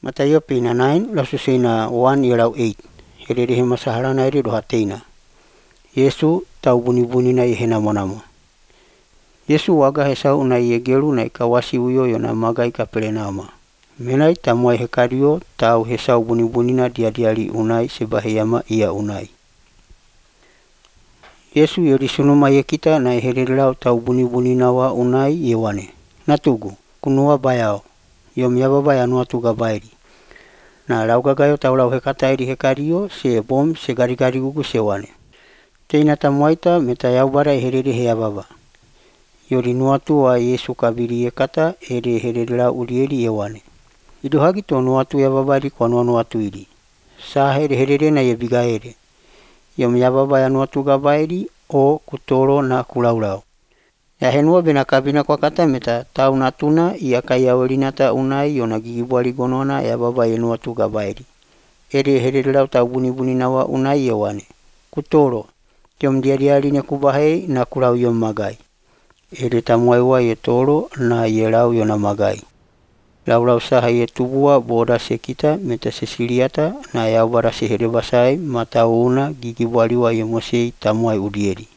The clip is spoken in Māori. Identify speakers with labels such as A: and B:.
A: Mateo pina 9 lasusina 1 ielau 8. Hererehe masaharana ere dohateina. Yesu tau bunibunina ihe namo-namo. Yesu waga hesau unai iegelu na ikawasi uyo yona magai Kaperenauma. Menai tamuai hekario tau hesau bunibunina diadiali unai sebaheyama ia unai. Yesu yodi sunuma yekita na herelau tau bunibunina wa unai yewane. Natugu, kunua bayao. Yom yababa yanua tuga bairi. Na laugagayo tau lau hekata eri hekario se bom se garigari gugu sewane. Teina tamuaita meta yaubara herere heababa. Yori nuatu wa Yesu kabiri ekata ere herera urieri yewane. Idohagi to nuatu yababari kwa nuatu iri. Sahere herere na yebigaere. Yom yababa ya nuatu gabairi o kutoro na kulaulau. Ya henua bena kabina kwa kata meta tau natuna ia kaya olinata unai yona gigibwali gonona yababa ya nuatu gabairi. Ere herera tau bunibuni nawa unai yewane. Kutoro. Yom diariari ne kubahei na kulau yom magai. Ere tamuai wa ye toro na ye lau yona magai. Lau saha ye tubua boda sekita meta sesiliata na yaubara sehere basai mata una gigibwali wa ye mosei tamuai udieri.